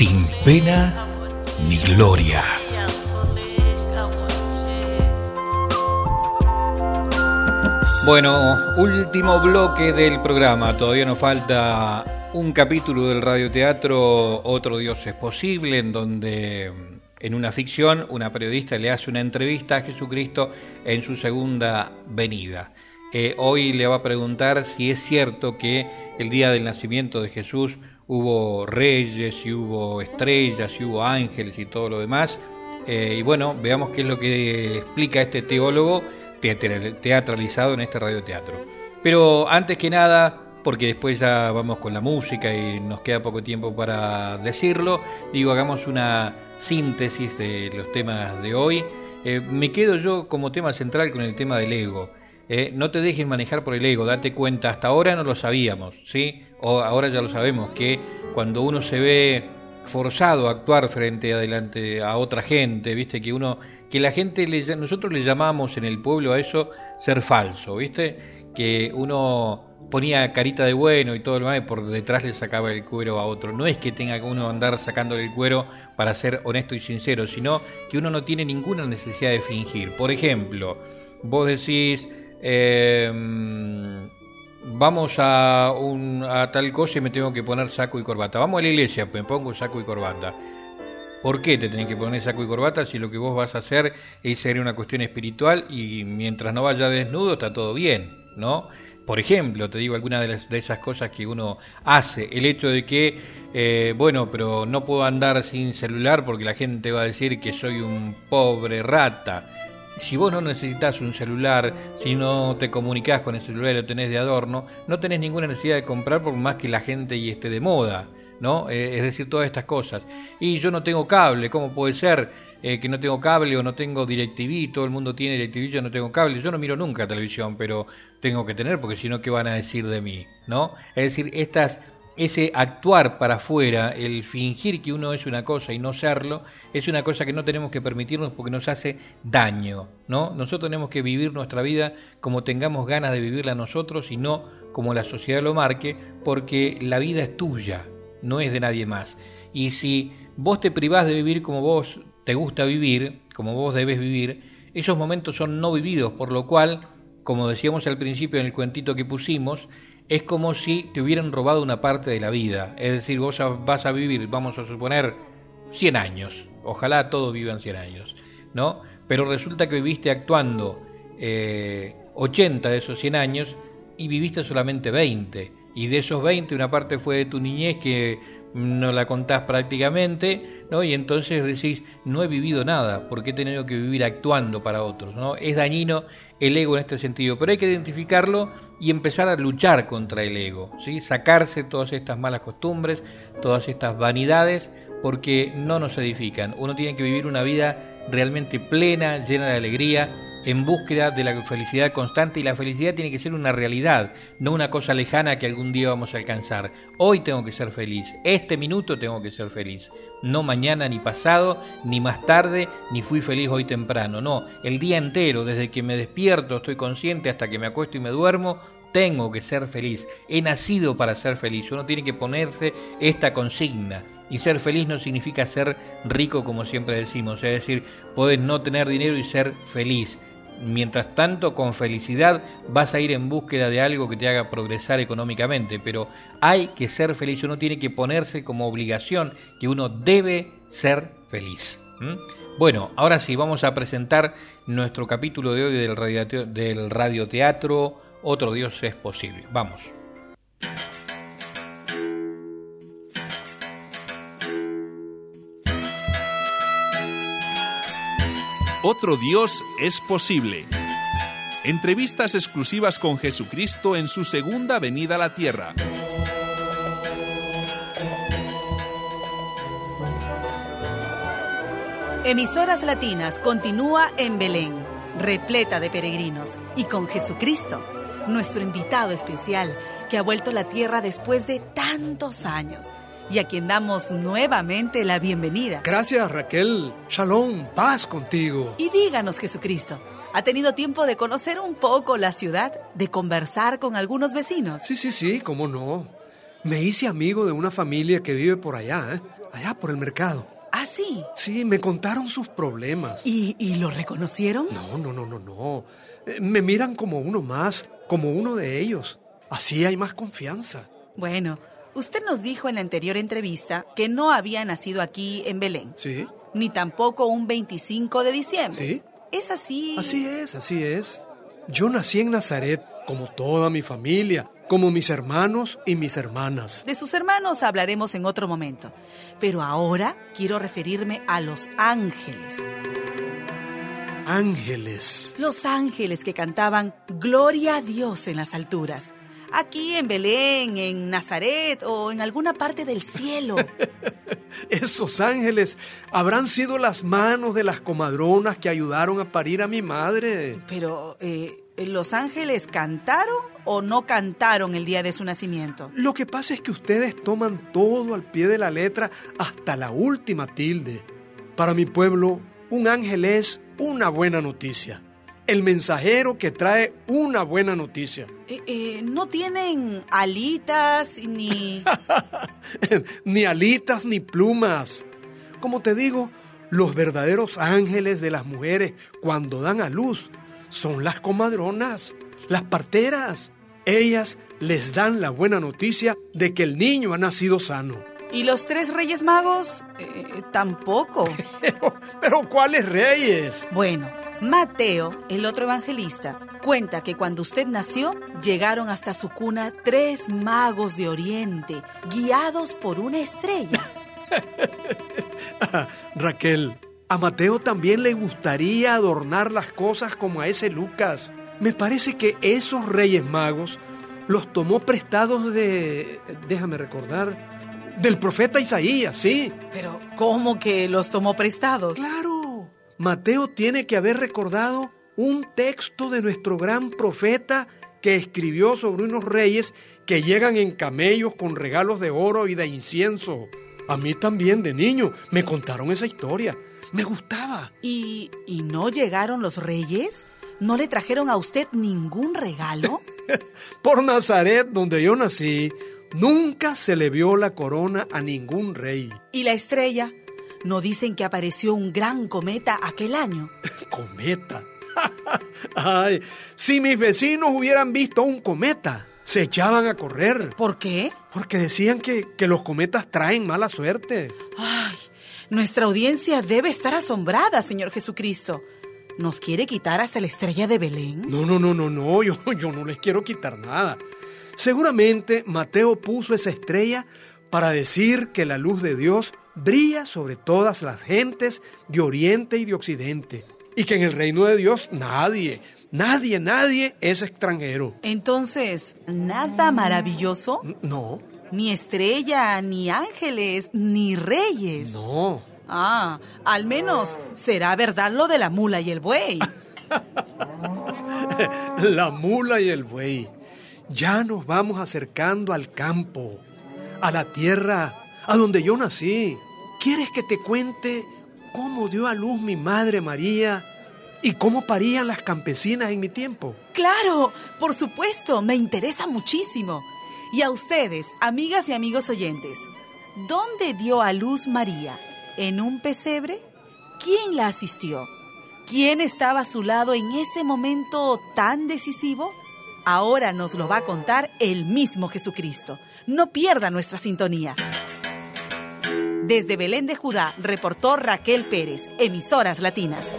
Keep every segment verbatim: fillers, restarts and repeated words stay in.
sin pena ni gloria. Bueno, último bloque del programa. Todavía nos falta un capítulo del radioteatro Otro Dios es Posible, en donde en una ficción una periodista le hace una entrevista a Jesucristo en su segunda venida. Eh, hoy le va a preguntar si es cierto que el día del nacimiento de Jesús hubo reyes, y hubo estrellas, y hubo ángeles y todo lo demás. Eh, y bueno, veamos qué es lo que explica este teólogo teatralizado en este radioteatro. Pero antes que nada, porque después ya vamos con la música y nos queda poco tiempo para decirlo, digo, hagamos una síntesis de los temas de hoy. Eh, me quedo yo como tema central con el tema del ego. Eh, no te dejes manejar por el ego, date cuenta, hasta ahora no lo sabíamos, ¿sí? O ahora ya lo sabemos, que cuando uno se ve forzado a actuar frente adelante a otra gente, viste, que uno, que la gente, le, nosotros le llamamos en el pueblo a eso ser falso, viste, que uno ponía carita de bueno y todo lo demás y por detrás le sacaba el cuero a otro. No es que tenga que uno andar sacándole el cuero para ser honesto y sincero, sino que uno no tiene ninguna necesidad de fingir. Por ejemplo, vos decís, eh, vamos a, un, a tal cosa y me tengo que poner saco y corbata. Vamos a la iglesia, me pongo saco y corbata. ¿Por qué te tenés que poner saco y corbata si lo que vos vas a hacer es ser una cuestión espiritual y mientras no vaya desnudo está todo bien, ¿no? Por ejemplo, te digo algunas de, las, de esas cosas que uno hace. El hecho de que, eh, bueno, pero no puedo andar sin celular porque la gente va a decir que soy un pobre rata. Si vos no necesitas un celular, si no te comunicás con el celular y lo tenés de adorno, no tenés ninguna necesidad de comprar por más que la gente y esté de moda, ¿no? Eh, es decir, todas estas cosas. Y yo no tengo cable, ¿cómo puede ser eh, que no tengo cable o no tengo DirecTV? Todo el mundo tiene DirecTV, yo no tengo cable. Yo no miro nunca televisión, pero tengo que tener porque si no, ¿qué van a decir de mí? ¿No? Es decir, estas... ese actuar para afuera, el fingir que uno es una cosa y no serlo, es una cosa que no tenemos que permitirnos porque nos hace daño, ¿no? Nosotros tenemos que vivir nuestra vida como tengamos ganas de vivirla nosotros y no como la sociedad lo marque, porque la vida es tuya, no es de nadie más. Y si vos te privás de vivir como vos te gusta vivir, como vos debes vivir, esos momentos son no vividos, por lo cual, como decíamos al principio en el cuentito que pusimos, es como si te hubieran robado una parte de la vida. Es decir, vos vas a vivir, vamos a suponer, cien años. Ojalá todos vivan cien años, ¿no? Pero resulta que viviste actuando eh, ochenta de esos cien años y viviste solamente veinte. Y de esos veinte, una parte fue de tu niñez que no la contás prácticamente, ¿no? Y entonces decís, no he vivido nada, porque he tenido que vivir actuando para otros, ¿no? Es dañino el ego en este sentido, pero hay que identificarlo y empezar a luchar contra el ego, ¿sí? Sacarse todas estas malas costumbres, todas estas vanidades, porque no nos edifican. Uno tiene que vivir una vida realmente plena, llena de alegría, en búsqueda de la felicidad constante, y la felicidad tiene que ser una realidad, no una cosa lejana que algún día vamos a alcanzar. Hoy tengo que ser feliz, este minuto tengo que ser feliz, no mañana ni pasado, ni más tarde, ni fui feliz hoy temprano, no, el día entero, desde que me despierto, estoy consciente hasta que me acuesto y me duermo, tengo que ser feliz, he nacido para ser feliz. Uno tiene que ponerse esta consigna, y ser feliz no significa ser rico como siempre decimos, es decir, podés no tener dinero y ser feliz. Mientras tanto, con felicidad vas a ir en búsqueda de algo que te haga progresar económicamente, pero hay que ser feliz. Uno tiene que ponerse como obligación que uno debe ser feliz. ¿Mm? Bueno, ahora sí, vamos a presentar nuestro capítulo de hoy del, radio, del radioteatro Otro Dios es Posible. Vamos. Otro Dios es Posible. Entrevistas exclusivas con Jesucristo en su segunda venida a la tierra. Emisoras Latinas continúa en Belén, repleta de peregrinos, y con Jesucristo, nuestro invitado especial, que ha vuelto a la tierra después de tantos años, y a quien damos nuevamente la bienvenida. Gracias, Raquel. Shalom, paz contigo. Y díganos, Jesucristo, ¿ha tenido tiempo de conocer un poco la ciudad, de conversar con algunos vecinos? Sí, sí, sí, cómo no. Me hice amigo de una familia que vive por allá, ¿eh? allá por el mercado. ¿Ah, sí? Sí, me contaron sus problemas. ¿Y, y lo reconocieron? No, no, no, no, no. Eh, Me miran como uno más, como uno de ellos. Así hay más confianza. Bueno, usted nos dijo en la anterior entrevista que no había nacido aquí en Belén. Sí, Ni tampoco un veinticinco de diciembre. sí. ¿Es así? Así es, así es. Yo nací en Nazaret, como toda mi familia, como mis hermanos y mis hermanas. De sus hermanos hablaremos en otro momento. Pero ahora quiero referirme a los ángeles. Ángeles. Los ángeles que cantaban Gloria a Dios en las alturas. Aquí en Belén, en Nazaret o en alguna parte del cielo. Esos ángeles habrán sido las manos de las comadronas que ayudaron a parir a mi madre. Pero, eh, ¿los ángeles cantaron o no cantaron el día de su nacimiento? Lo que pasa es que ustedes toman todo al pie de la letra hasta la última tilde. Para mi pueblo, un ángel es una buena noticia. El mensajero que trae una buena noticia. Eh, eh, ¿No tienen alitas ni...? Ni alitas ni plumas. Como te digo, los verdaderos ángeles de las mujeres cuando dan a luz son las comadronas, las parteras. Ellas les dan la buena noticia de que el niño ha nacido sano. ¿Y los tres reyes magos? Eh, tampoco. Pero, pero ¿cuáles reyes? Bueno, Mateo, el otro evangelista, cuenta que cuando usted nació, llegaron hasta su cuna tres magos de Oriente, guiados por una estrella. Ah, Raquel, a Mateo también le gustaría adornar las cosas como a ese Lucas. Me parece que esos reyes magos los tomó prestados de... déjame recordar... del profeta Isaías, sí. Pero, ¿cómo que los tomó prestados? Claro. Mateo tiene que haber recordado un texto de nuestro gran profeta que escribió sobre unos reyes que llegan en camellos con regalos de oro y de incienso. A mí también, de niño, me contaron esa historia. Me gustaba. ¿Y, y no llegaron los reyes? ¿No le trajeron a usted ningún regalo? Por Nazaret, donde yo nací, nunca se le vio la corona a ningún rey. ¿Y la estrella? ¿No dicen que apareció un gran cometa aquel año? ¿Cometa? Ay, si mis vecinos hubieran visto un cometa, se echaban a correr. ¿Por qué? Porque decían que, que los cometas traen mala suerte. Ay, nuestra audiencia debe estar asombrada, Señor Jesucristo. ¿Nos quiere quitar hasta la estrella de Belén? No, no, no, no, no, yo, yo no les quiero quitar nada. Seguramente Mateo puso esa estrella para decir que la luz de Dios brilla sobre todas las gentes de Oriente y de Occidente, y que en el reino de Dios nadie, nadie, nadie es extranjero. Entonces, ¿nada maravilloso? No, Ni estrella, ni ángeles, ni reyes. no. Ah, al menos será verdad lo de la mula y el buey. La mula y el buey. Ya nos vamos acercando al campo, a la tierra, a donde yo nací. ¿Quieres que te cuente cómo dio a luz mi madre María y cómo parían las campesinas en mi tiempo? Claro, por supuesto, me interesa muchísimo. Y a ustedes, amigas y amigos oyentes, ¿dónde dio a luz María? ¿En un pesebre? ¿Quién la asistió? ¿Quién estaba a su lado en ese momento tan decisivo? Ahora nos lo va a contar el mismo Jesucristo. No pierda nuestra sintonía. Desde Belén de Judá, reportó Raquel Pérez, Emisoras Latinas.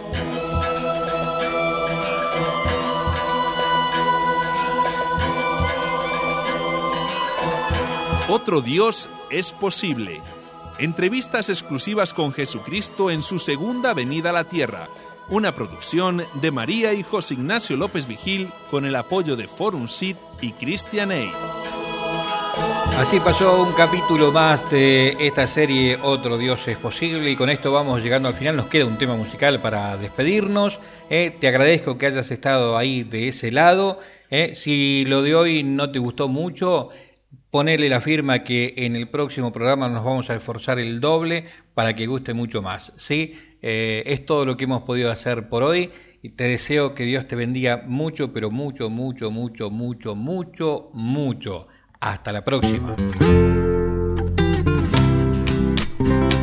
Otro Dios es posible. Entrevistas exclusivas con Jesucristo en su segunda venida a la tierra. Una producción de María y José Ignacio López Vigil con el apoyo de Forum Sit y Christian Aid. Así pasó un capítulo más de esta serie Otro Dios es posible, y con esto vamos llegando al final. Nos queda un tema musical para despedirnos. Eh, te agradezco que hayas estado ahí de ese lado. Eh, si lo de hoy no te gustó mucho, ponele la firma que en el próximo programa nos vamos a esforzar el doble para que guste mucho más, ¿sí? Eh, es todo lo que hemos podido hacer por hoy y te deseo que Dios te bendiga mucho, pero mucho, mucho, mucho, mucho, mucho, mucho. Hasta la próxima.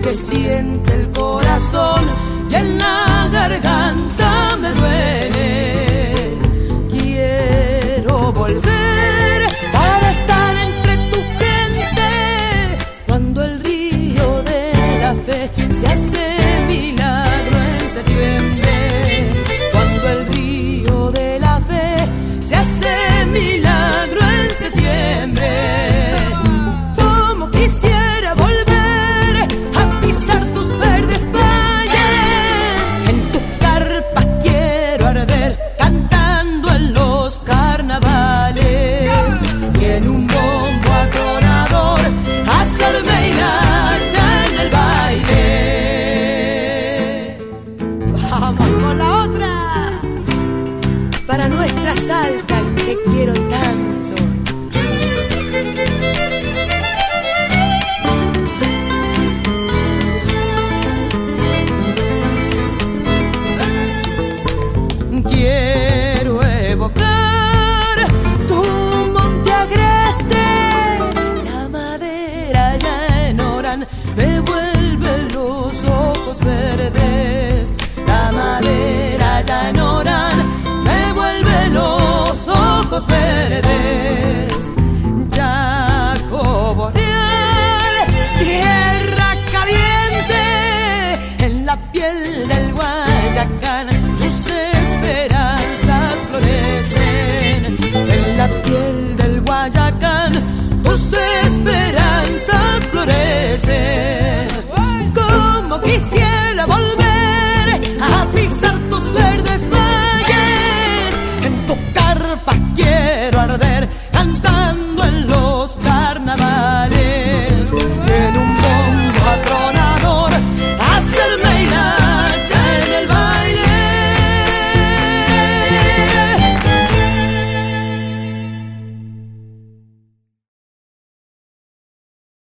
que siente el corazón y en la garganta me duele. Quiero volver para estar entre tu gente cuando el río de la fe se hace milagro en septiembre. Cuando el río de la fe se hace milagro en septiembre. Como quisiera volver a pisar tus verdes valles, en tu carpa quiero arder cantando en los carnavales, y en un bombo atronador hacerme hilacha en el baile. Vamos con la otra, para nuestra Salta que quiero tanto. Quiero evocar tu monte agreste, la madera ya en Orán me vuelve los ojos verdes. La madera ya en Orán me vuelve los ojos verdes. Yaco boreal, tierra caliente, en la piel del Guayacán tus esperanzas florecen. En la piel del Guayacán tus esperanzas florecen.